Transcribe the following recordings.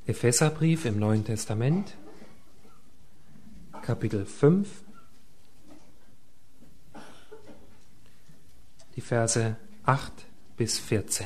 Epheserbrief im Neuen Testament, Kapitel 5, die Verse 8 bis 14.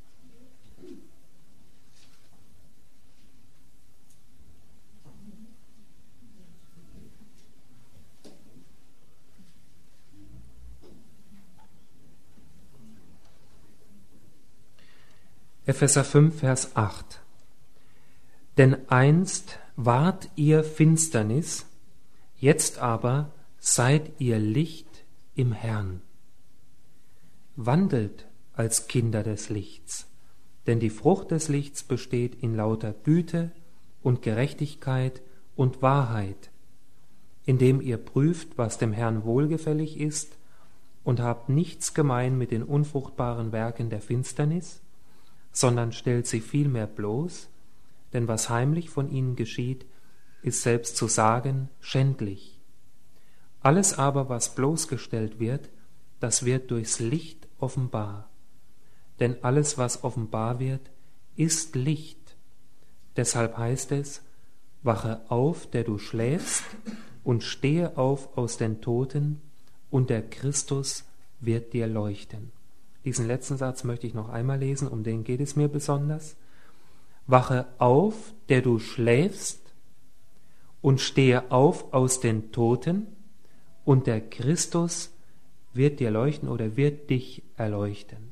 Epheser 5, Vers 8. Denn einst wart ihr Finsternis, jetzt aber seid ihr Licht im Herrn. Wandelt als Kinder des Lichts, denn die Frucht des Lichts besteht in lauter Güte und Gerechtigkeit und Wahrheit, indem ihr prüft, was dem Herrn wohlgefällig ist, und habt nichts gemein mit den unfruchtbaren Werken der Finsternis, sondern stellt sie vielmehr bloß, denn was heimlich von ihnen geschieht, ist selbst zu sagen schändlich. Alles aber, was bloßgestellt wird, das wird durchs Licht offenbar. Denn alles, was offenbar wird, ist Licht. Deshalb heißt es, wache auf, der du schläfst, und stehe auf aus den Toten, und der Christus wird dir leuchten. Diesen letzten Satz möchte ich noch einmal lesen, um den geht es mir besonders. Wache auf, der du schläfst, und stehe auf aus den Toten, und der Christus wird dir leuchten oder wird dich erleuchten.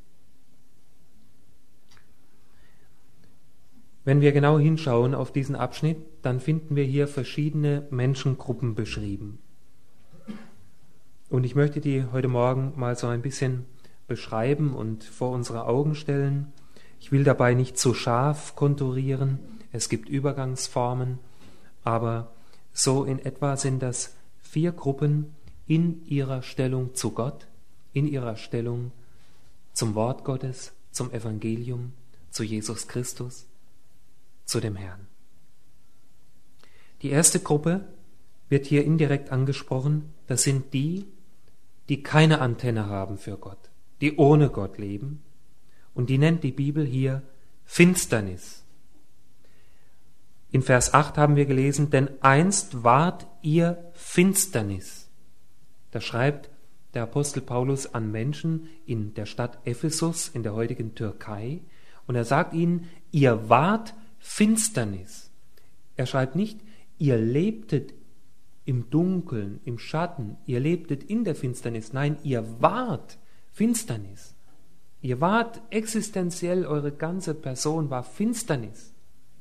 Wenn wir genau hinschauen auf diesen Abschnitt, dann finden wir hier verschiedene Menschengruppen beschrieben. Und ich möchte die heute Morgen mal so ein bisschen beschreiben und vor unsere Augen stellen. Ich will dabei nicht zu scharf konturieren, es gibt Übergangsformen, aber so in etwa sind das 4 Gruppen in ihrer Stellung zu Gott, in ihrer Stellung zum Wort Gottes, zum Evangelium, zu Jesus Christus, zu dem Herrn. Die erste Gruppe wird hier indirekt angesprochen, das sind die, die keine Antenne haben für Gott, die ohne Gott leben, und die nennt die Bibel hier Finsternis. In Vers 8 haben wir gelesen, denn einst wart ihr Finsternis. Da schreibt der Apostel Paulus an Menschen in der Stadt Ephesus, in der heutigen Türkei, und er sagt ihnen, ihr wart Finsternis. Er schreibt nicht, ihr lebtet im Dunkeln, im Schatten, ihr lebtet in der Finsternis. Nein, ihr wart Finsternis. Ihr wart existenziell, eure ganze Person war Finsternis.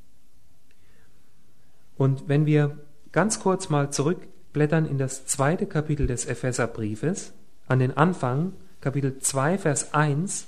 Und wenn wir ganz kurz mal zurückblättern in das 2. Kapitel des Epheserbriefes, an den Anfang, Kapitel 2, Vers 1,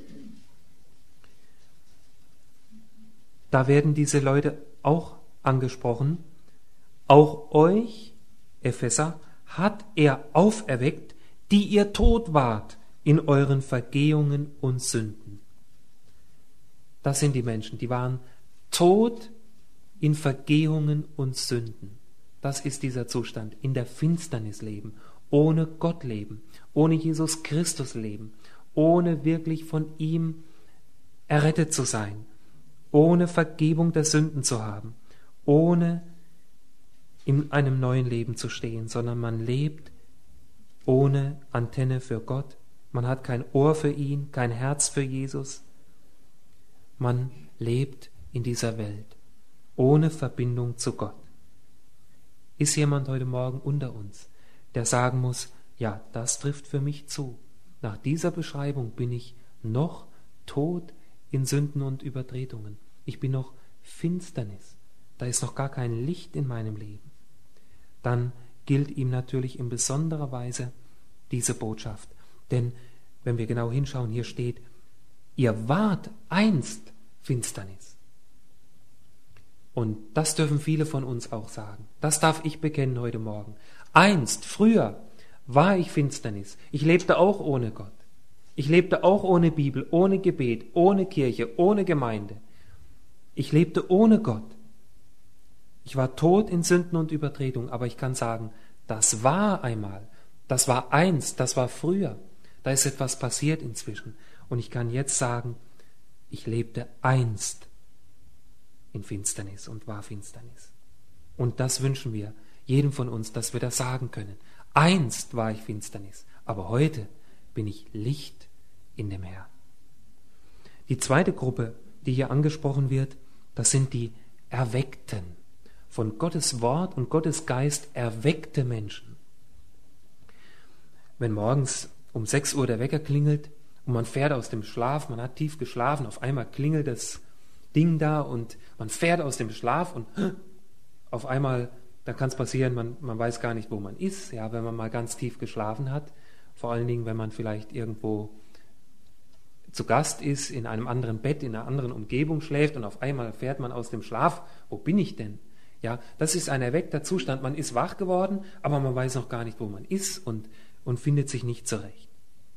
da werden diese Leute auch angesprochen. Auch euch, Epheser, hat er auferweckt, die ihr tot wart in euren Vergehungen und Sünden. Das sind die Menschen, die waren tot in Vergehungen und Sünden. Das ist dieser Zustand, in der Finsternis leben, ohne Gott leben, ohne Jesus Christus leben, ohne wirklich von ihm errettet zu sein, ohne Vergebung der Sünden zu haben, ohne in einem neuen Leben zu stehen, sondern man lebt ohne Antenne für Gott. Man hat kein Ohr für ihn, kein Herz für Jesus. Man lebt in dieser Welt ohne Verbindung zu Gott. Ist jemand heute Morgen unter uns, der sagen muss, ja, das trifft für mich zu. Nach dieser Beschreibung bin ich noch tot in Sünden und Übertretungen. Ich bin noch Finsternis. Da ist noch gar kein Licht in meinem Leben. Dann gilt ihm natürlich in besonderer Weise diese Botschaft. Denn wenn wir genau hinschauen, hier steht, ihr wart einst Finsternis. Und das dürfen viele von uns auch sagen. Das darf ich bekennen heute Morgen. Einst, früher, war ich Finsternis. Ich lebte auch ohne Gott. Ich lebte auch ohne Bibel, ohne Gebet, ohne Kirche, ohne Gemeinde. Ich lebte ohne Gott. Ich war tot in Sünden und Übertretung, aber ich kann sagen, das war einmal, das war einst, das war früher. Da ist etwas passiert inzwischen. Und ich kann jetzt sagen, ich lebte einst in Finsternis und war Finsternis. Und das wünschen wir jedem von uns, dass wir das sagen können. Einst war ich Finsternis, aber heute bin ich Licht in dem Herrn. Die zweite Gruppe, die hier angesprochen wird, das sind die Erweckten. Von Gottes Wort und Gottes Geist erweckte Menschen. Wenn morgens um 6 Uhr der Wecker klingelt und man fährt aus dem Schlaf, man hat tief geschlafen, auf einmal klingelt das Ding da und man fährt aus dem Schlaf und auf einmal, da kann es passieren, man weiß gar nicht, wo man ist, ja, wenn man mal ganz tief geschlafen hat. Vor allen Dingen, wenn man vielleicht irgendwo zu Gast ist, in einem anderen Bett, in einer anderen Umgebung schläft und auf einmal fährt man aus dem Schlaf. Wo bin ich denn? Ja, das ist ein erweckter Zustand. Man ist wach geworden, aber man weiß noch gar nicht, wo man ist und findet sich nicht zurecht.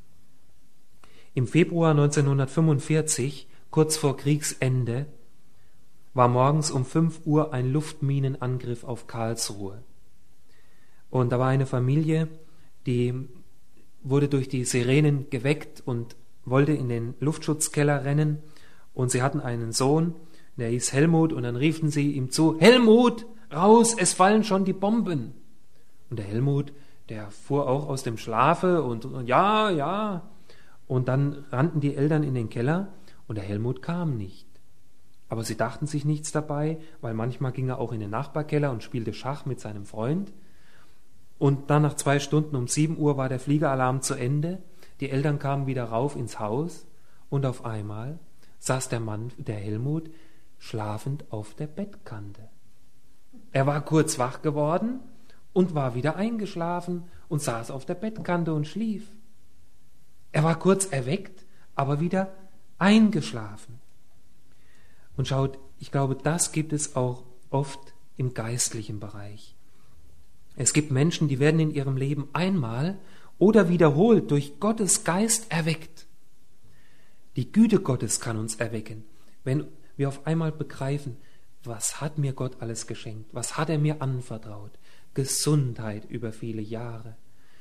Im Februar 1945, kurz vor Kriegsende, war morgens um 5 Uhr ein Luftminenangriff auf Karlsruhe. Und da war eine Familie, die wurde durch die Sirenen geweckt und wollte in den Luftschutzkeller rennen. Und sie hatten einen Sohn, der hieß Helmut, und dann riefen sie ihm zu: Helmut, raus, es fallen schon die Bomben. Und der Helmut, der fuhr auch aus dem Schlafe und ja, ja. Und dann rannten die Eltern in den Keller und der Helmut kam nicht. Aber sie dachten sich nichts dabei, weil manchmal ging er auch in den Nachbarkeller und spielte Schach mit seinem Freund. Und dann nach 2 Stunden um 7 Uhr war der Fliegeralarm zu Ende. Die Eltern kamen wieder rauf ins Haus und auf einmal saß der Mann, der Helmut, schlafend auf der Bettkante. Er war kurz wach geworden und war wieder eingeschlafen und saß auf der Bettkante und schlief. Er war kurz erweckt, aber wieder eingeschlafen. Und schaut, ich glaube, das gibt es auch oft im geistlichen Bereich. Es gibt Menschen, die werden in ihrem Leben einmal oder wiederholt durch Gottes Geist erweckt. Die Güte Gottes kann uns erwecken, wenn wir auf einmal begreifen, was hat mir Gott alles geschenkt, was hat er mir anvertraut, Gesundheit über viele Jahre.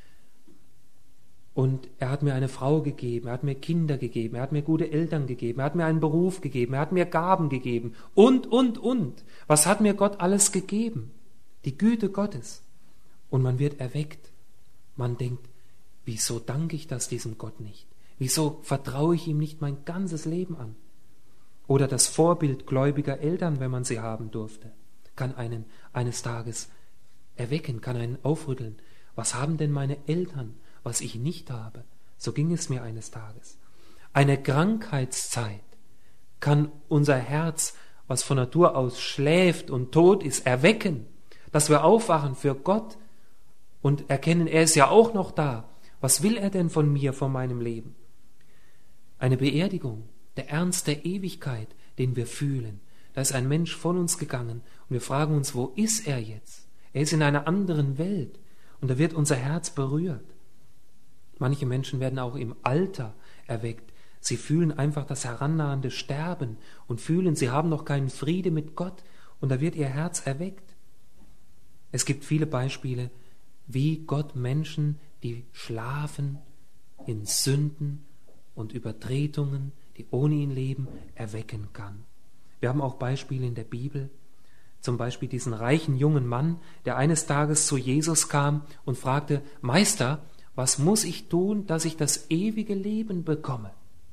Und er hat mir eine Frau gegeben, er hat mir Kinder gegeben, er hat mir gute Eltern gegeben, er hat mir einen Beruf gegeben, er hat mir Gaben gegeben und. Was hat mir Gott alles gegeben? Die Güte Gottes. Und man wird erweckt. Man denkt, wieso danke ich das diesem Gott nicht? Wieso vertraue ich ihm nicht mein ganzes Leben an? Oder das Vorbild gläubiger Eltern, wenn man sie haben durfte, kann einen eines Tages erwecken, kann einen aufrütteln. Was haben denn meine Eltern, was ich nicht habe? So ging es mir eines Tages. Eine Krankheitszeit kann unser Herz, was von Natur aus schläft und tot ist, erwecken, dass wir aufwachen für Gott und erkennen, er ist ja auch noch da. Was will er denn von mir, von meinem Leben? Eine Beerdigung, der Ernst der Ewigkeit, den wir fühlen. Da ist ein Mensch von uns gegangen und wir fragen uns, wo ist er jetzt? Er ist in einer anderen Welt und da wird unser Herz berührt. Manche Menschen werden auch im Alter erweckt. Sie fühlen einfach das herannahende Sterben und fühlen, sie haben noch keinen Friede mit Gott und da wird ihr Herz erweckt. Es gibt viele Beispiele, wie Gott Menschen, die schlafen in Sünden und Übertretungen, die ohne ihn leben, erwecken kann. Wir haben auch Beispiele in der Bibel, zum Beispiel diesen reichen jungen Mann, der eines Tages zu Jesus kam und fragte: Meister, was muss ich tun, dass ich das ewige Leben bekomme?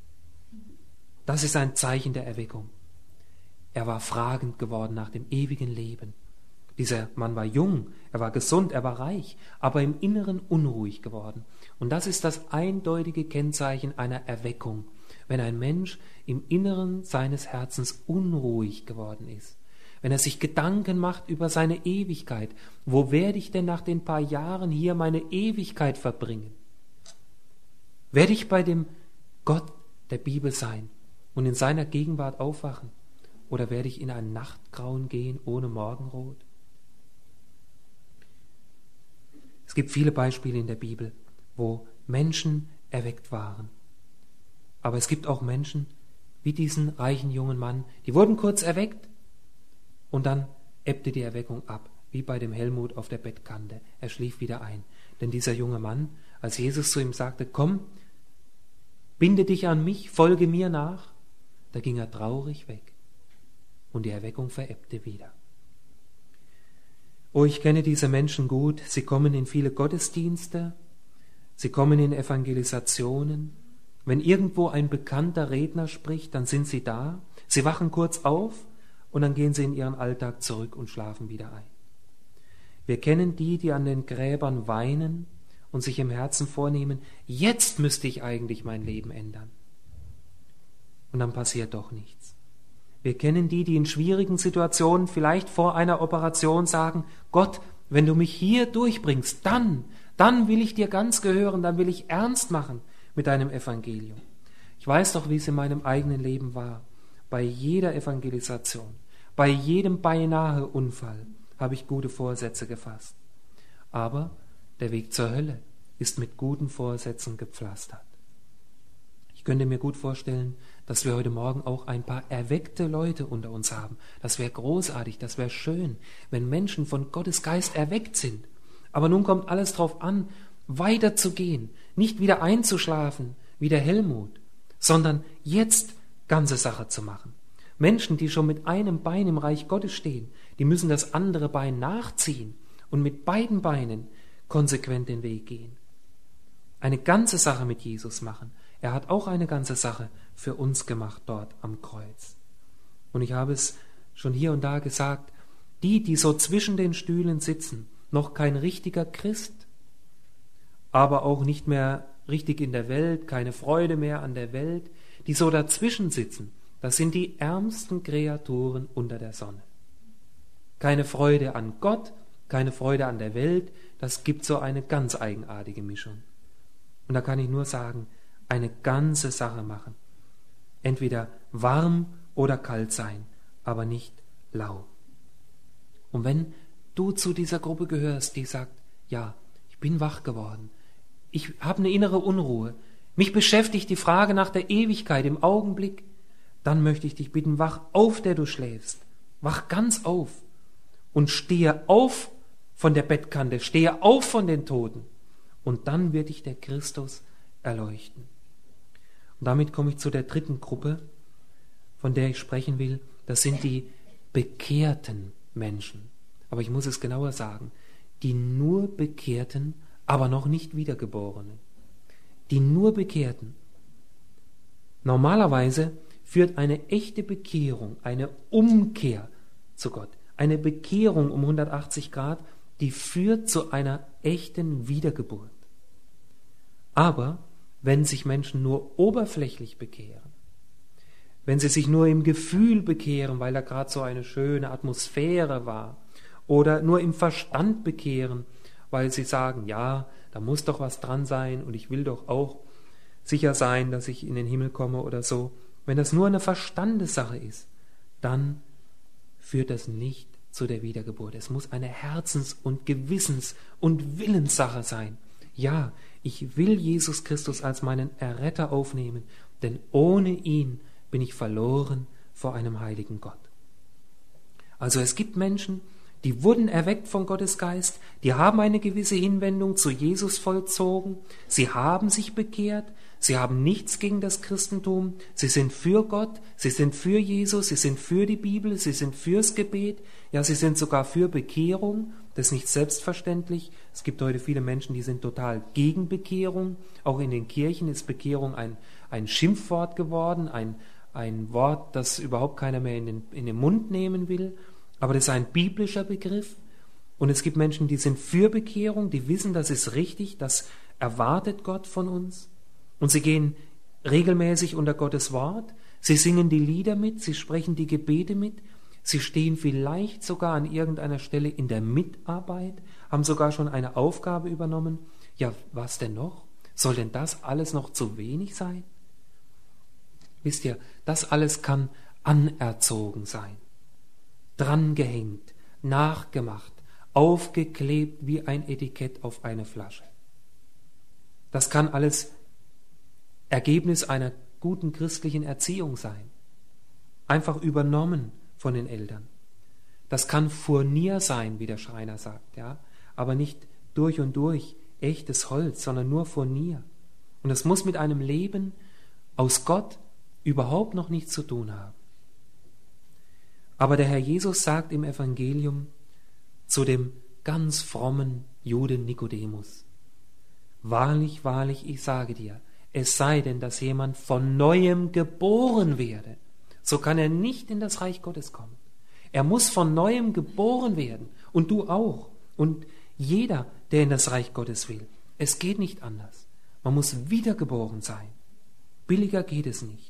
Das ist ein Zeichen der Erweckung. Er war fragend geworden nach dem ewigen Leben. Dieser Mann war jung, er war gesund, er war reich, aber im Inneren unruhig geworden. Und das ist das eindeutige Kennzeichen einer Erweckung, wenn ein Mensch im Inneren seines Herzens unruhig geworden ist. Wenn er sich Gedanken macht über seine Ewigkeit. Wo werde ich denn nach den paar Jahren hier meine Ewigkeit verbringen? Werde ich bei dem Gott der Bibel sein und in seiner Gegenwart aufwachen? Oder werde ich in ein Nachtgrauen gehen ohne Morgenrot? Es gibt viele Beispiele in der Bibel, wo Menschen erweckt waren. Aber es gibt auch Menschen, wie diesen reichen jungen Mann, die wurden kurz erweckt und dann ebbte die Erweckung ab, wie bei dem Helmut auf der Bettkante. Er schlief wieder ein. Denn dieser junge Mann, als Jesus zu ihm sagte: Komm, binde dich an mich, folge mir nach, da ging er traurig weg. und die Erweckung verebbte wieder. Oh, ich kenne diese Menschen gut. Sie kommen in viele Gottesdienste, sie kommen in Evangelisationen. Wenn irgendwo ein bekannter Redner spricht, dann sind sie da. Sie wachen kurz auf und dann gehen sie in ihren Alltag zurück und schlafen wieder ein. Wir kennen die, die an den Gräbern weinen und sich im Herzen vornehmen, jetzt müsste ich eigentlich mein Leben ändern. Und dann passiert doch nichts. Wir kennen die, die in schwierigen Situationen vielleicht vor einer Operation sagen, Gott, wenn du mich hier durchbringst, dann will ich dir ganz gehören, dann will ich ernst machen mit deinem Evangelium. Ich weiß doch, wie es in meinem eigenen Leben war. Bei jeder Evangelisation, bei jedem beinahe Unfall habe ich gute Vorsätze gefasst. Aber der Weg zur Hölle ist mit guten Vorsätzen gepflastert. Ich könnte mir gut vorstellen, dass wir heute Morgen auch ein paar erweckte Leute unter uns haben. Das wäre großartig, das wäre schön, wenn Menschen von Gottes Geist erweckt sind. Aber nun kommt alles darauf an, weiterzugehen, nicht wieder einzuschlafen wie der Helmut, sondern jetzt ganze Sache zu machen. Menschen, die schon mit einem Bein im Reich Gottes stehen, die müssen das andere Bein nachziehen und mit beiden Beinen konsequent den Weg gehen. Eine ganze Sache mit Jesus machen. Er hat auch eine ganze Sache für uns gemacht dort am Kreuz. Und ich habe es schon hier und da gesagt, die so zwischen den Stühlen sitzen, noch kein richtiger Christ, aber auch nicht mehr richtig in der Welt, keine Freude mehr an der Welt, die so dazwischen sitzen, das sind die ärmsten Kreaturen unter der Sonne. Keine Freude an Gott, keine Freude an der Welt, das gibt so eine ganz eigenartige Mischung. Und da kann ich nur sagen, eine ganze Sache machen. Entweder warm oder kalt sein, aber nicht lau. Und wenn du zu dieser Gruppe gehörst, die sagt, ja, ich bin wach geworden, ich habe eine innere Unruhe, mich beschäftigt die Frage nach der Ewigkeit im Augenblick, dann möchte ich dich bitten, wach auf, der du schläfst, wach ganz auf und stehe auf von der Bettkante, stehe auf von den Toten und dann wird dich der Christus erleuchten. Und damit komme ich zu der dritten Gruppe, von der ich sprechen will. Das sind die bekehrten Menschen. Aber ich muss es genauer sagen. Die nur Bekehrten, aber noch nicht Wiedergeborenen. Die nur Bekehrten. Normalerweise führt eine echte Bekehrung, eine Umkehr zu Gott, eine Bekehrung um 180 Grad, die führt zu einer echten Wiedergeburt. Aber wenn sich Menschen nur oberflächlich bekehren, wenn sie sich nur im Gefühl bekehren, weil da gerade so eine schöne Atmosphäre war, oder nur im Verstand bekehren, weil sie sagen, ja, da muss doch was dran sein und ich will doch auch sicher sein, dass ich in den Himmel komme oder so. Wenn das nur eine Verstandessache ist, dann führt das nicht zu der Wiedergeburt. Es muss eine Herzens- und Gewissens- und Willenssache sein. Ja, ich will Jesus Christus als meinen Erretter aufnehmen, denn ohne ihn bin ich verloren vor einem heiligen Gott. Also es gibt Menschen, die wurden erweckt von Gottes Geist, die haben eine gewisse Hinwendung zu Jesus vollzogen, sie haben sich bekehrt, sie haben nichts gegen das Christentum, sie sind für Gott, sie sind für Jesus, sie sind für die Bibel, sie sind fürs Gebet, ja, sie sind sogar für Bekehrung, das ist nicht selbstverständlich. Es gibt heute viele Menschen, die sind total gegen Bekehrung. Auch in den Kirchen ist Bekehrung ein Schimpfwort geworden, ein Wort, das überhaupt keiner mehr in den Mund nehmen will. Aber das ist ein biblischer Begriff. Und es gibt Menschen, die sind für Bekehrung, die wissen, das ist richtig, das erwartet Gott von uns. Und sie gehen regelmäßig unter Gottes Wort, sie singen die Lieder mit, sie sprechen die Gebete mit, sie stehen vielleicht sogar an irgendeiner Stelle in der Mitarbeit, haben sogar schon eine Aufgabe übernommen. Ja, was denn noch? Soll denn das alles noch zu wenig sein? Wisst ihr, das alles kann anerzogen sein, drangehängt, nachgemacht, aufgeklebt wie ein Etikett auf eine Flasche. Das kann alles Ergebnis einer guten christlichen Erziehung sein, einfach übernommen von den Eltern. Das kann Furnier sein, wie der Schreiner sagt, ja, aber nicht durch und durch echtes Holz, sondern nur Furnier. Und es muss mit einem Leben aus Gott überhaupt noch nichts zu tun haben. Aber der Herr Jesus sagt im Evangelium zu dem ganz frommen Juden Nikodemus: Wahrlich, wahrlich, ich sage dir, es sei denn, dass jemand von Neuem geboren werde, so kann er nicht in das Reich Gottes kommen. Er muss von Neuem geboren werden, und du auch, und jeder, der in das Reich Gottes will. Es geht nicht anders. Man muss wiedergeboren sein. Billiger geht es nicht.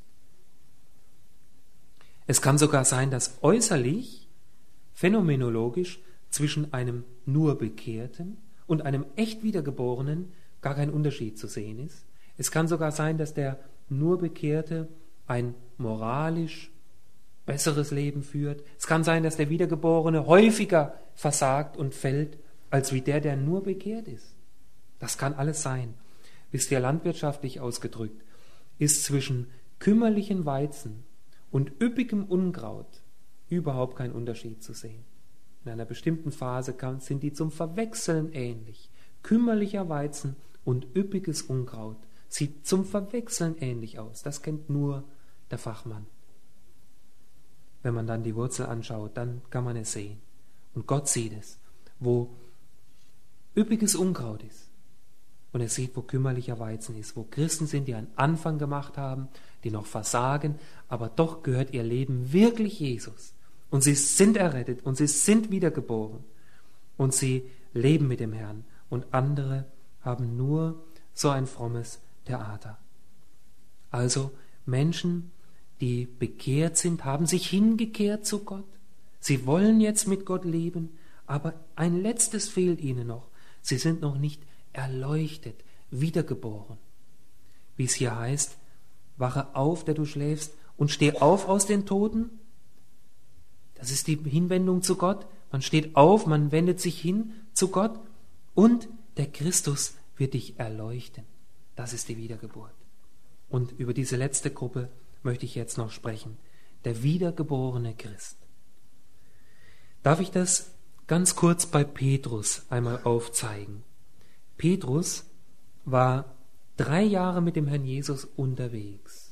Es kann sogar sein, dass äußerlich, phänomenologisch, zwischen einem nur Bekehrten und einem echt Wiedergeborenen gar kein Unterschied zu sehen ist. Es kann sogar sein, dass der nur Bekehrte ein moralisch besseres Leben führt. Es kann sein, dass der Wiedergeborene häufiger versagt und fällt, als wie der nur bekehrt ist. Das kann alles sein. Wisst ihr, landwirtschaftlich ausgedrückt, ist zwischen kümmerlichen Weizen und üppigem Unkraut überhaupt kein Unterschied zu sehen. In einer bestimmten Phase sind die zum Verwechseln ähnlich. Kümmerlicher Weizen und üppiges Unkraut sieht zum Verwechseln ähnlich aus. Das kennt nur der Fachmann. Wenn man dann die Wurzel anschaut, dann kann man es sehen. Und Gott sieht es, wo üppiges Unkraut ist. Und er sieht, wo kümmerlicher Weizen ist, wo Christen sind, die einen Anfang gemacht haben, die noch versagen, aber doch gehört ihr Leben wirklich Jesus. Und sie sind errettet und sie sind wiedergeboren. Und sie leben mit dem Herrn. Und andere haben nur so ein frommes Theater. Also Menschen, die bekehrt sind, haben sich hingekehrt zu Gott. Sie wollen jetzt mit Gott leben, aber ein letztes fehlt ihnen noch. Sie sind noch nicht erleuchtet, wiedergeboren. Wie es hier heißt, wache auf, der du schläfst, und steh auf aus den Toten. Das ist die Hinwendung zu Gott. Man steht auf, man wendet sich hin zu Gott und der Christus wird dich erleuchten. Das ist die Wiedergeburt. Und über diese letzte Gruppe möchte ich jetzt noch sprechen. Der wiedergeborene Christ. Darf ich das ganz kurz bei Petrus einmal aufzeigen? Petrus war 3 Jahre mit dem Herrn Jesus unterwegs.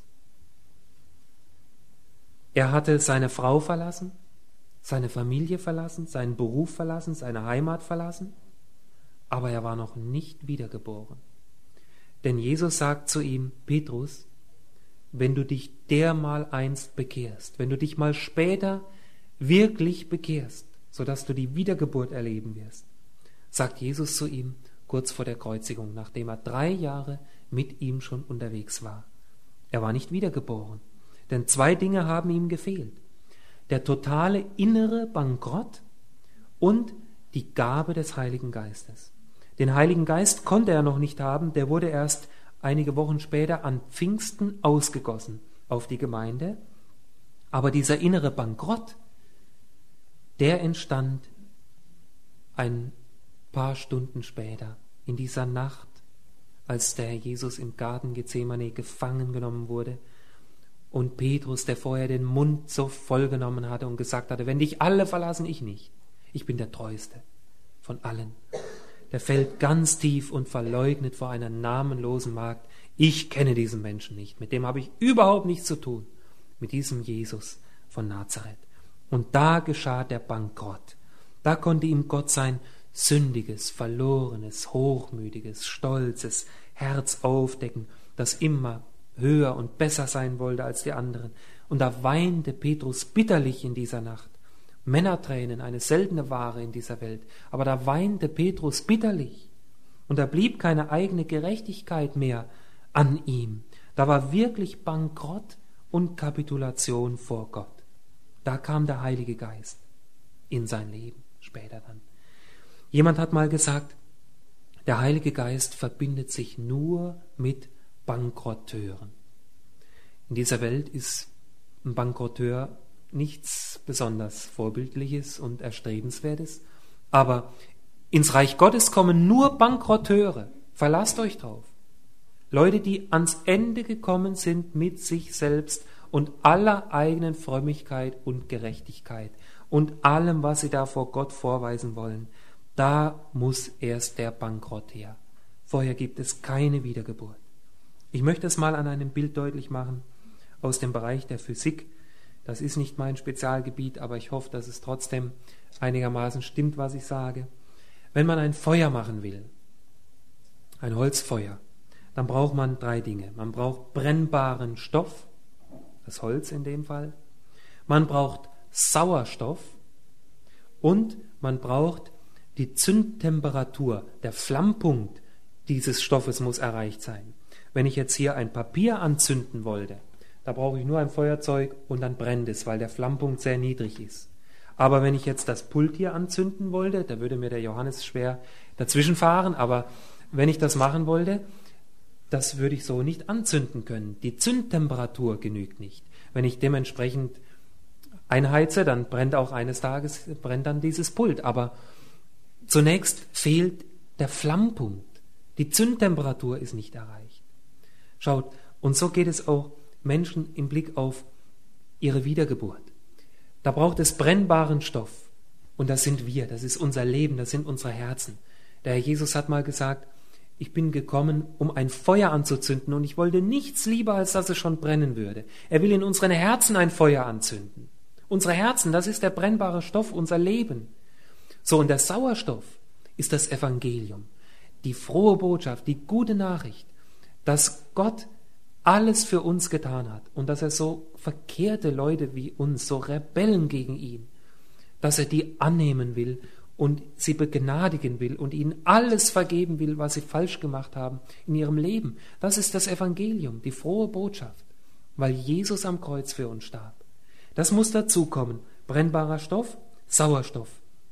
Er hatte seine Frau verlassen, seine Familie verlassen, seinen Beruf verlassen, seine Heimat verlassen, aber er war noch nicht wiedergeboren. Denn Jesus sagt zu ihm: Petrus, wenn du dich dermaleinst bekehrst, wenn du dich mal später wirklich bekehrst, sodass du die Wiedergeburt erleben wirst, sagt Jesus zu ihm kurz vor der Kreuzigung, nachdem er 3 Jahre mit ihm schon unterwegs war. Er war nicht wiedergeboren, denn 2 Dinge haben ihm gefehlt: der totale innere Bankrott und die Gabe des Heiligen Geistes. Den Heiligen Geist konnte er noch nicht haben, der wurde erst einige Wochen später an Pfingsten ausgegossen auf die Gemeinde. Aber dieser innere Bankrott, der entstand ein paar Stunden später, in dieser Nacht, als der Herr Jesus im Garten Gethsemane gefangen genommen wurde und Petrus, der vorher den Mund so voll genommen hatte und gesagt hatte: wenn dich alle verlassen, ich nicht. Ich bin der Treueste von allen. Der fällt ganz tief und verleugnet vor einer namenlosen Magd: ich kenne diesen Menschen nicht, mit dem habe ich überhaupt nichts zu tun, mit diesem Jesus von Nazareth. Und da geschah der Bankrott. Da konnte ihm Gott sein sündiges, verlorenes, hochmütiges, stolzes Herz aufdecken, das immer höher und besser sein wollte als die anderen. Und da weinte Petrus bitterlich in dieser Nacht. Männertränen, eine seltene Ware in dieser Welt. Aber da weinte Petrus bitterlich. Und da blieb keine eigene Gerechtigkeit mehr an ihm. Da war wirklich Bankrott und Kapitulation vor Gott. Da kam der Heilige Geist in sein Leben, später dann. Jemand hat mal gesagt, der Heilige Geist verbindet sich nur mit Bankrotteuren. In dieser Welt ist ein Bankrotteur nichts besonders Vorbildliches und Erstrebenswertes, aber ins Reich Gottes kommen nur Bankrotteure. Verlasst euch drauf. Leute, die ans Ende gekommen sind mit sich selbst und aller eigenen Frömmigkeit und Gerechtigkeit und allem, was sie da vor Gott vorweisen wollen. Da muss erst der Bankrott her. Vorher gibt es keine Wiedergeburt. Ich möchte es mal an einem Bild deutlich machen aus dem Bereich der Physik. Das ist nicht mein Spezialgebiet, aber ich hoffe, dass es trotzdem einigermaßen stimmt, was ich sage. Wenn man ein Feuer machen will, ein Holzfeuer, dann braucht man 3 Dinge. Man braucht brennbaren Stoff, das Holz in dem Fall. Man braucht Sauerstoff und man braucht die Zündtemperatur. Der Flammpunkt dieses Stoffes muss erreicht sein. Wenn ich jetzt hier ein Papier anzünden wollte, da brauche ich nur ein Feuerzeug und dann brennt es, weil der Flammpunkt sehr niedrig ist. Aber wenn ich jetzt das Pult hier anzünden wollte, da würde mir der Johannes schwer dazwischen fahren, aber wenn ich das machen wollte, das würde ich so nicht anzünden können. Die Zündtemperatur genügt nicht. Wenn ich dementsprechend einheize, dann brennt auch eines Tages dann dieses Pult. Aber zunächst fehlt der Flammpunkt. Die Zündtemperatur ist nicht erreicht. Schaut, und so geht es auch Menschen im Blick auf ihre Wiedergeburt. Da braucht es brennbaren Stoff. Und das sind wir, das ist unser Leben, das sind unsere Herzen. Der Herr Jesus hat mal gesagt, ich bin gekommen, um ein Feuer anzuzünden, und ich wollte nichts lieber, als dass es schon brennen würde. Er will in unseren Herzen ein Feuer anzünden. Unsere Herzen, das ist der brennbare Stoff, unser Leben. So, und der Sauerstoff ist das Evangelium, die frohe Botschaft, die gute Nachricht, dass Gott alles für uns getan hat und dass er so verkehrte Leute wie uns, so Rebellen gegen ihn, dass er die annehmen will und sie begnadigen will und ihnen alles vergeben will, was sie falsch gemacht haben in ihrem Leben. Das ist das Evangelium, die frohe Botschaft, weil Jesus am Kreuz für uns starb. Das muss dazukommen. Brennbarer Stoff, Sauerstoff.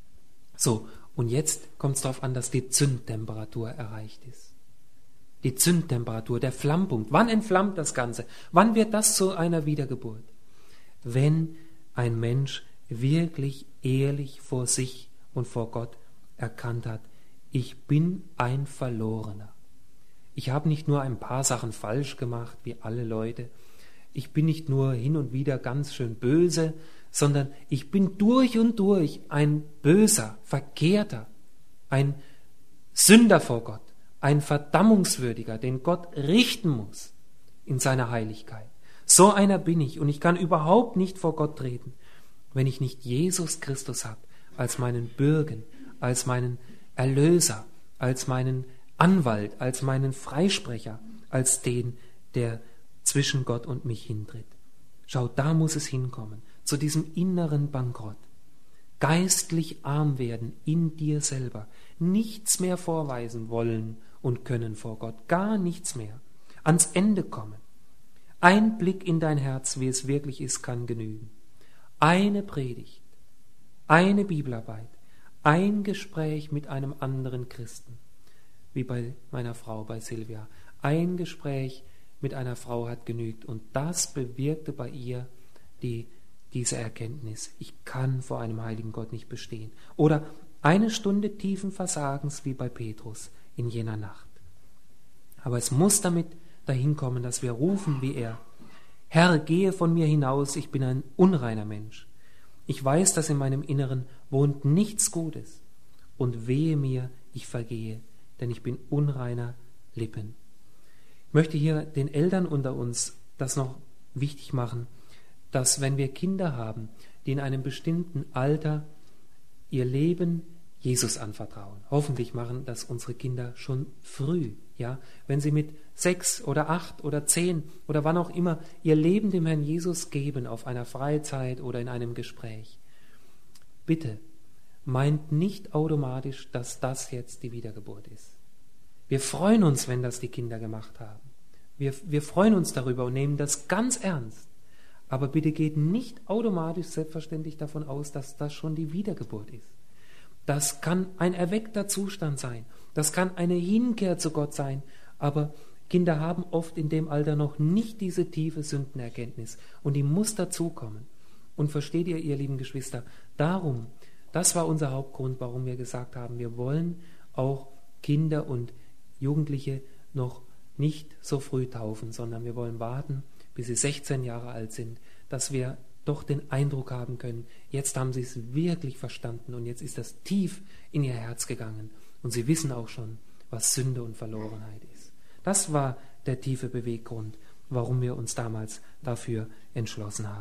So, und jetzt kommt es darauf an, dass die Zündtemperatur erreicht ist. Die Zündtemperatur, der Flammpunkt. Wann entflammt das Ganze? Wann wird das zu einer Wiedergeburt? Wenn ein Mensch wirklich ehrlich vor sich und vor Gott erkannt hat, ich bin ein Verlorener. Ich habe nicht nur ein paar Sachen falsch gemacht, wie alle Leute. Ich bin nicht nur hin und wieder ganz schön böse, sondern ich bin durch und durch ein böser, verkehrter, ein Sünder vor Gott, ein Verdammungswürdiger, den Gott richten muss in seiner Heiligkeit. So einer bin ich, und ich kann überhaupt nicht vor Gott treten, wenn ich nicht Jesus Christus habe als meinen Bürgen, als meinen Erlöser, als meinen Anwalt, als meinen Freisprecher, als den, der zwischen Gott und mich hintritt. Schau, da muss es hinkommen, zu diesem inneren Bankrott. Geistlich arm werden in dir selber, nichts mehr vorweisen wollen und können vor Gott, gar nichts mehr. Ans Ende kommen. Ein Blick in dein Herz, wie es wirklich ist, kann genügen. Eine Predigt, eine Bibelarbeit, ein Gespräch mit einem anderen Christen, wie bei meiner Frau, bei Silvia. Ein Gespräch mit einer Frau hat genügt, und das bewirkte bei ihr diese Erkenntnis. Ich kann vor einem heiligen Gott nicht bestehen. Oder eine Stunde tiefen Versagens wie bei Petrus in jener Nacht. Aber es muss damit dahin kommen, dass wir rufen wie er: Herr, gehe von mir hinaus, ich bin ein unreiner Mensch. Ich weiß, dass in meinem Inneren wohnt nichts Gutes, und wehe mir, ich vergehe, denn ich bin unreiner Lippen. Ich möchte hier den Eltern unter uns das noch wichtig machen, dass wenn wir Kinder haben, die in einem bestimmten Alter ihr Leben Jesus anvertrauen. Hoffentlich machen das unsere Kinder schon früh, ja, wenn sie mit 6 oder 8 oder 10 oder wann auch immer ihr Leben dem Herrn Jesus geben, auf einer Freizeit oder in einem Gespräch. Bitte, meint nicht automatisch, dass das jetzt die Wiedergeburt ist. Wir freuen uns, wenn das die Kinder gemacht haben. Wir freuen uns darüber und nehmen das ganz ernst. Aber bitte geht nicht automatisch selbstverständlich davon aus, dass das schon die Wiedergeburt ist. Das kann ein erweckter Zustand sein. Das kann eine Hinkehr zu Gott sein. Aber Kinder haben oft in dem Alter noch nicht diese tiefe Sündenerkenntnis. Und die muss dazukommen. Und versteht ihr lieben Geschwister, darum, das war unser Hauptgrund, warum wir gesagt haben, wir wollen auch Kinder und Jugendliche noch nicht so früh taufen, sondern wir wollen warten, bis sie 16 Jahre alt sind, dass wir doch den Eindruck haben können, jetzt haben sie es wirklich verstanden und jetzt ist das tief in ihr Herz gegangen und sie wissen auch schon, was Sünde und Verlorenheit ist. Das war der tiefe Beweggrund, warum wir uns damals dafür entschlossen haben.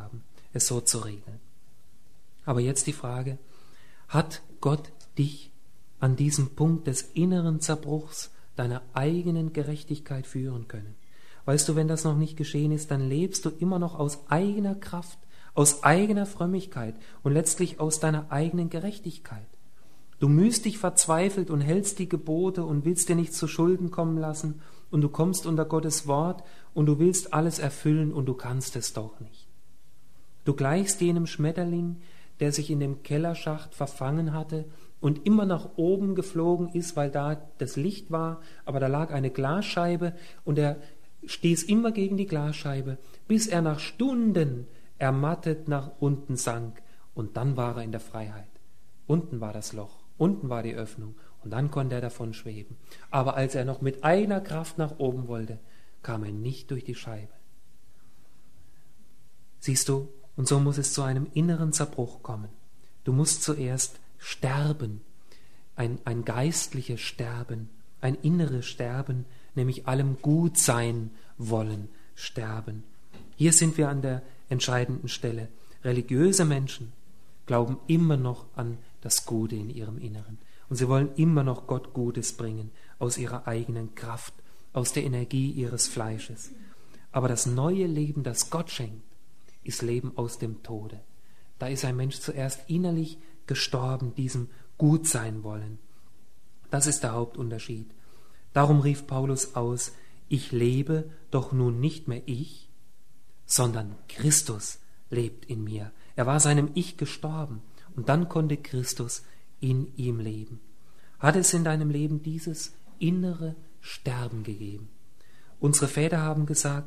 es so zu regeln. Aber jetzt die Frage, hat Gott dich an diesem Punkt des inneren Zerbruchs deiner eigenen Gerechtigkeit führen können? Weißt du, wenn das noch nicht geschehen ist, dann lebst du immer noch aus eigener Kraft, aus eigener Frömmigkeit und letztlich aus deiner eigenen Gerechtigkeit. Du mühst dich verzweifelt und hältst die Gebote und willst dir nicht zu Schulden kommen lassen und du kommst unter Gottes Wort und du willst alles erfüllen und du kannst es doch nicht. Du gleichst jenem Schmetterling, der sich in dem Kellerschacht verfangen hatte und immer nach oben geflogen ist, weil da das Licht war, aber da lag eine Glasscheibe und er stieß immer gegen die Glasscheibe, bis er nach Stunden ermattet nach unten sank und dann war er in der Freiheit. Unten war das Loch, unten war die Öffnung und dann konnte er davon schweben. Aber als er noch mit eigener Kraft nach oben wollte, kam er nicht durch die Scheibe. Siehst du, und so muss es zu einem inneren Zerbruch kommen. Du musst zuerst sterben, ein geistliches Sterben, ein inneres Sterben, nämlich allem gut sein wollen, sterben. Hier sind wir an der entscheidenden Stelle. Religiöse Menschen glauben immer noch an das Gute in ihrem Inneren. Und sie wollen immer noch Gott Gutes bringen, aus ihrer eigenen Kraft, aus der Energie ihres Fleisches. Aber das neue Leben, das Gott schenkt, ist Leben aus dem Tode. Da ist ein Mensch zuerst innerlich gestorben, diesem Gut sein wollen. Das ist der Hauptunterschied. Darum rief Paulus aus, ich lebe, doch nun nicht mehr ich, sondern Christus lebt in mir. Er war seinem Ich gestorben und dann konnte Christus in ihm leben. Hat es in deinem Leben dieses innere Sterben gegeben? Unsere Väter haben gesagt,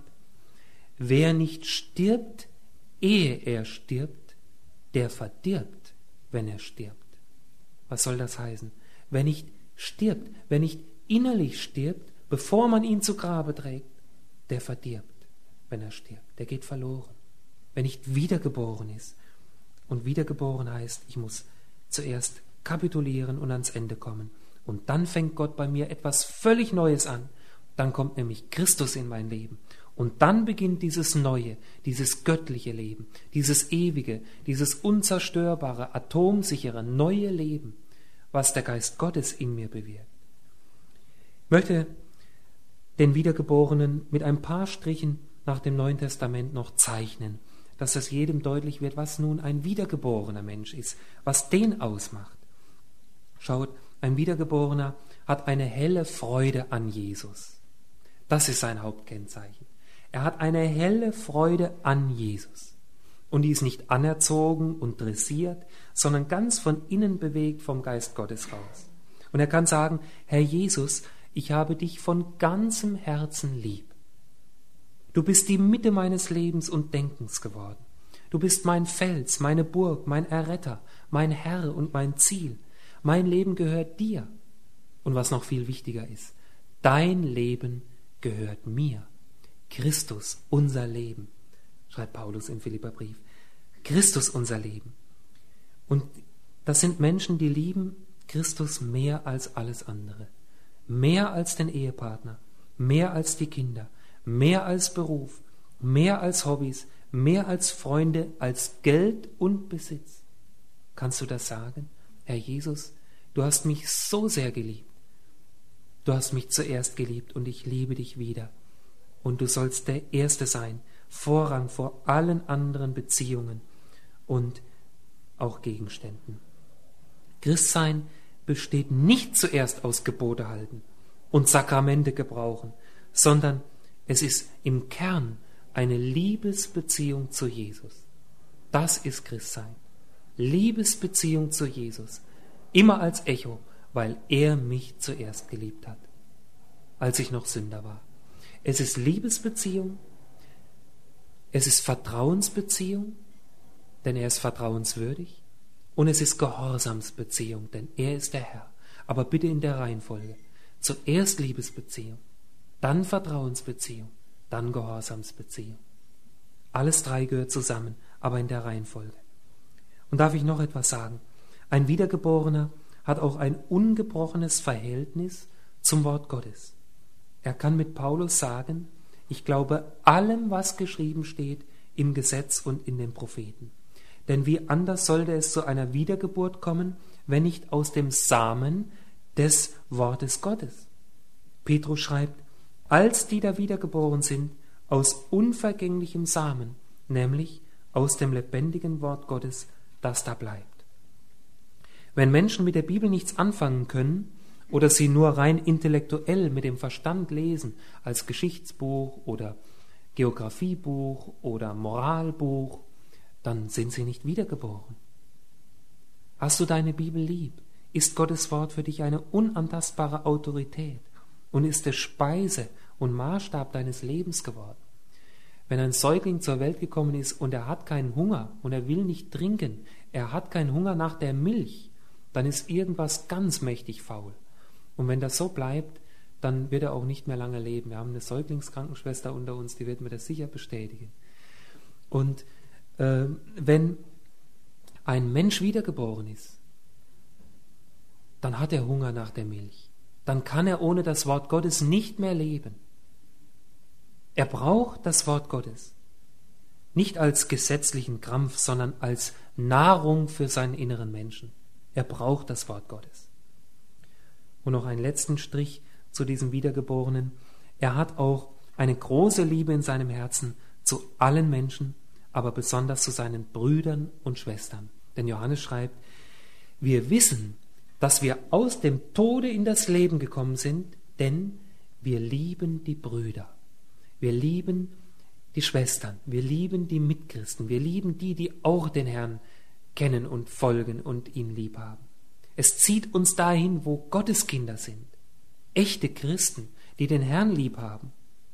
wer nicht stirbt, ehe er stirbt, der verdirbt, wenn er stirbt. Was soll das heißen? Wer nicht stirbt, wer nicht innerlich stirbt, bevor man ihn zu Grabe trägt, der verdirbt, wenn er stirbt. Der geht verloren. Wer nicht wiedergeboren ist. Und wiedergeboren heißt, ich muss zuerst kapitulieren und ans Ende kommen. Und dann fängt Gott bei mir etwas völlig Neues an. Dann kommt nämlich Christus in mein Leben. Und dann beginnt dieses neue, dieses göttliche Leben, dieses ewige, dieses unzerstörbare, atomsichere, neue Leben, was der Geist Gottes in mir bewirkt. Ich möchte den Wiedergeborenen mit ein paar Strichen nach dem Neuen Testament noch zeichnen, dass das jedem deutlich wird, was nun ein wiedergeborener Mensch ist, was den ausmacht. Schaut, ein Wiedergeborener hat eine helle Freude an Jesus. Das ist sein Hauptkennzeichen. Er hat eine helle Freude an Jesus. Und die ist nicht anerzogen und dressiert, sondern ganz von innen bewegt vom Geist Gottes raus. Und er kann sagen, Herr Jesus, ich habe dich von ganzem Herzen lieb. Du bist die Mitte meines Lebens und Denkens geworden. Du bist mein Fels, meine Burg, mein Erretter, mein Herr und mein Ziel. Mein Leben gehört dir. Und was noch viel wichtiger ist, dein Leben gehört mir. Christus, unser Leben, schreibt Paulus im Philipperbrief. Christus, unser Leben. Und das sind Menschen, die lieben Christus mehr als alles andere. Mehr als den Ehepartner, mehr als die Kinder, mehr als Beruf, mehr als Hobbys, mehr als Freunde, als Geld und Besitz. Kannst du das sagen? Herr Jesus, du hast mich so sehr geliebt. Du hast mich zuerst geliebt und ich liebe dich wieder. Und du sollst der Erste sein, Vorrang vor allen anderen Beziehungen und auch Gegenständen. Christsein besteht nicht zuerst aus Gebote halten und Sakramente gebrauchen, sondern es ist im Kern eine Liebesbeziehung zu Jesus. Das ist Christsein. Liebesbeziehung zu Jesus. Immer als Echo, weil er mich zuerst geliebt hat, als ich noch Sünder war. Es ist Liebesbeziehung, es ist Vertrauensbeziehung, denn er ist vertrauenswürdig, und es ist Gehorsamsbeziehung, denn er ist der Herr. Aber bitte in der Reihenfolge. Zuerst Liebesbeziehung, dann Vertrauensbeziehung, dann Gehorsamsbeziehung. Alles drei gehört zusammen, aber in der Reihenfolge. Und darf ich noch etwas sagen? Ein Wiedergeborener hat auch ein ungebrochenes Verhältnis zum Wort Gottes. Er kann mit Paulus sagen, ich glaube allem, was geschrieben steht im Gesetz und in den Propheten. Denn wie anders sollte es zu einer Wiedergeburt kommen, wenn nicht aus dem Samen des Wortes Gottes? Petrus schreibt, als die da wiedergeboren sind, aus unvergänglichem Samen, nämlich aus dem lebendigen Wort Gottes, das da bleibt. Wenn Menschen mit der Bibel nichts anfangen können oder sie nur rein intellektuell mit dem Verstand lesen, als Geschichtsbuch oder Geografiebuch oder Moralbuch, dann sind sie nicht wiedergeboren. Hast du deine Bibel lieb? Ist Gottes Wort für dich eine unantastbare Autorität und ist es Speise und Maßstab deines Lebens geworden? Wenn ein Säugling zur Welt gekommen ist und er hat keinen Hunger und er will nicht trinken, er hat keinen Hunger nach der Milch, dann ist irgendwas ganz mächtig faul. Und wenn das so bleibt, dann wird er auch nicht mehr lange leben. Wir haben eine Säuglingskrankenschwester unter uns, die wird mir das sicher bestätigen. Und wenn ein Mensch wiedergeboren ist, dann hat er Hunger nach der Milch. Dann kann er ohne das Wort Gottes nicht mehr leben. Er braucht das Wort Gottes. Nicht als gesetzlichen Krampf, sondern als Nahrung für seinen inneren Menschen. Er braucht das Wort Gottes. Und noch einen letzten Strich zu diesem Wiedergeborenen. Er hat auch eine große Liebe in seinem Herzen zu allen Menschen, aber besonders zu seinen Brüdern und Schwestern. Denn Johannes schreibt, wir wissen, dass wir aus dem Tode in das Leben gekommen sind, denn wir lieben die Brüder. Wir lieben die Schwestern, wir lieben die Mitchristen, wir lieben die, die auch den Herrn kennen und folgen und ihn lieb haben. Es zieht uns dahin, wo Gottes Kinder sind. Echte Christen, die den Herrn lieb haben.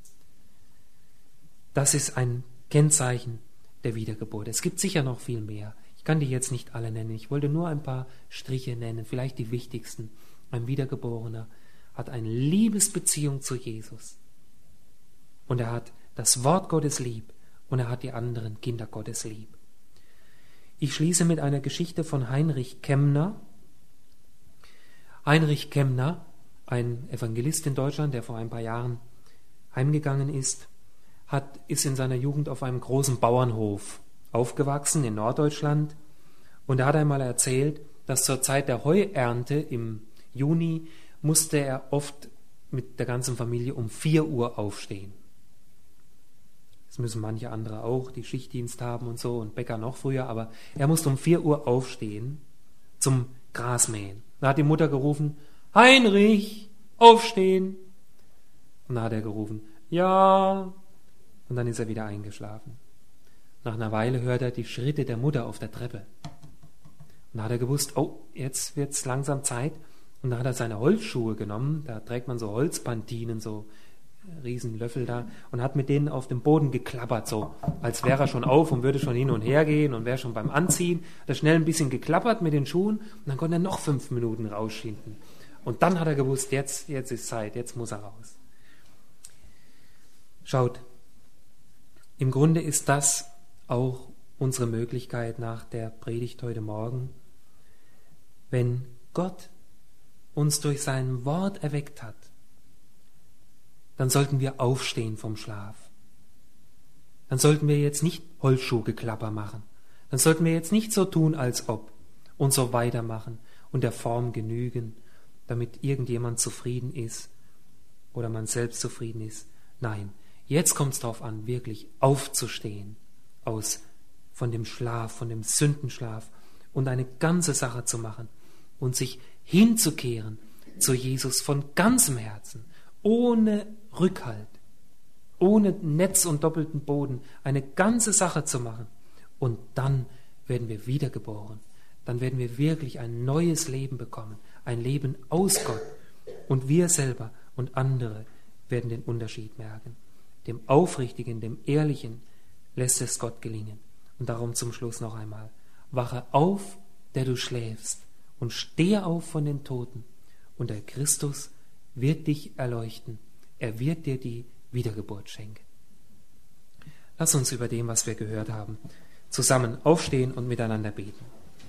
Das ist ein Kennzeichen der Wiedergeburt. Es gibt sicher noch viel mehr. Ich kann die jetzt nicht alle nennen. Ich wollte nur ein paar Striche nennen, vielleicht die wichtigsten. Ein Wiedergeborener hat eine Liebesbeziehung zu Jesus. Und er hat das Wort Gottes lieb und er hat die anderen Kinder Gottes lieb. Ich schließe mit einer Geschichte von Heinrich Kemner. Heinrich Kemner, ein Evangelist in Deutschland, der vor ein paar Jahren heimgegangen ist, ist in seiner Jugend auf einem großen Bauernhof aufgewachsen in Norddeutschland. Und er hat einmal erzählt, dass zur Zeit der Heuernte im Juni musste er oft mit der ganzen Familie um 4 Uhr aufstehen. Das müssen manche andere auch, die Schichtdienst haben und so und Bäcker noch früher, aber er musste um 4 Uhr aufstehen zum Grasmähen. Da hat die Mutter gerufen, Heinrich, aufstehen. Und da hat er gerufen, ja. Und dann ist er wieder eingeschlafen. Nach einer Weile hört er die Schritte der Mutter auf der Treppe. Und da hat er gewusst, oh, jetzt wird's langsam Zeit. Und da hat er seine Holzschuhe genommen, da trägt man so Holzpantinen, so Riesenlöffel da, und hat mit denen auf dem Boden geklappert, so als wäre er schon auf und würde schon hin und her gehen und wäre schon beim Anziehen. Hat er schnell ein bisschen geklappert mit den Schuhen und dann konnte er noch 5 Minuten rausschinden. Und dann hat er gewusst, jetzt ist Zeit, jetzt muss er raus. Schaut, im Grunde ist das auch unsere Möglichkeit nach der Predigt heute Morgen. Wenn Gott uns durch sein Wort erweckt hat, dann sollten wir aufstehen vom Schlaf. Dann sollten wir jetzt nicht Holzschuhgeklapper machen. Dann sollten wir jetzt nicht so tun, als ob, und so weitermachen und der Form genügen, damit irgendjemand zufrieden ist oder man selbst zufrieden ist. Nein, jetzt kommt es darauf an, wirklich aufzustehen von dem Schlaf, von dem Sündenschlaf und eine ganze Sache zu machen und sich hinzukehren zu Jesus von ganzem Herzen, ohne Rückhalt, ohne Netz und doppelten Boden, eine ganze Sache zu machen. Und dann werden wir wiedergeboren. Dann werden wir wirklich ein neues Leben bekommen, ein Leben aus Gott. Und wir selber und andere werden den Unterschied merken. Dem Aufrichtigen, dem Ehrlichen lässt es Gott gelingen. Und darum zum Schluss noch einmal. Wache auf, der du schläfst, und stehe auf von den Toten. Und der Christus wird dich erleuchten. Er wird dir die Wiedergeburt schenken. Lass uns über dem, was wir gehört haben, zusammen aufstehen und miteinander beten.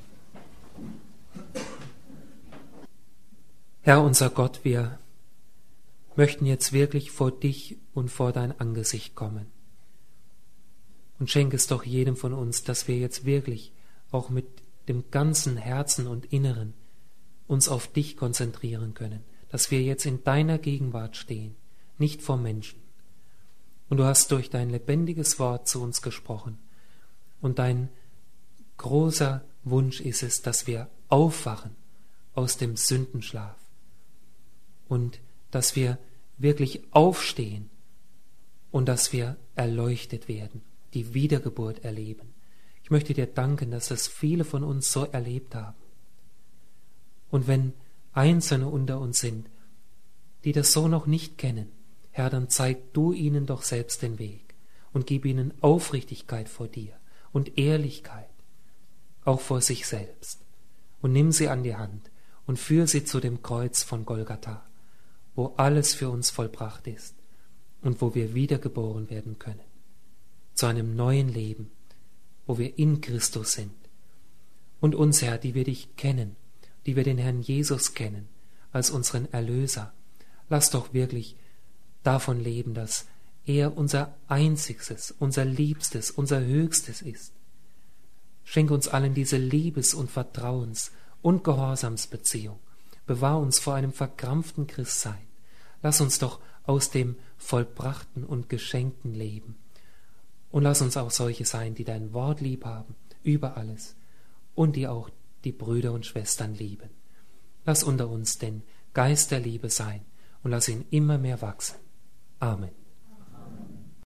Herr unser Gott, wir möchten jetzt wirklich vor dich und vor dein Angesicht kommen. Und schenk es doch jedem von uns, dass wir jetzt wirklich auch mit dem ganzen Herzen und Inneren uns auf dich konzentrieren können, dass wir jetzt in deiner Gegenwart stehen, nicht vor Menschen. Und du hast durch dein lebendiges Wort zu uns gesprochen. Und dein großer Wunsch ist es, dass wir aufwachen aus dem Sündenschlaf und dass wir wirklich aufstehen und dass wir erleuchtet werden, die Wiedergeburt erleben. Ich möchte dir danken, dass das viele von uns so erlebt haben. Und wenn Einzelne unter uns sind, die das so noch nicht kennen, Herr, dann zeig du ihnen doch selbst den Weg und gib ihnen Aufrichtigkeit vor dir und Ehrlichkeit, auch vor sich selbst. Und nimm sie an die Hand und führ sie zu dem Kreuz von Golgatha, wo alles für uns vollbracht ist und wo wir wiedergeboren werden können, zu einem neuen Leben, wo wir in Christus sind. Und uns, Herr, die wir dich kennen, die wir den Herrn Jesus kennen als unseren Erlöser, lass doch wirklich davon leben, dass er unser Einzigstes, unser Liebstes, unser Höchstes ist. Schenke uns allen diese Liebes- und Vertrauens- und Gehorsamsbeziehung. Bewahr uns vor einem verkrampften Christsein. Lass uns doch aus dem Vollbrachten und Geschenkten leben. Und lass uns auch solche sein, die dein Wort lieb haben, über alles, und die auch die Brüder und Schwestern lieben. Lass unter uns den Geist der Liebe sein und lass ihn immer mehr wachsen. Amen.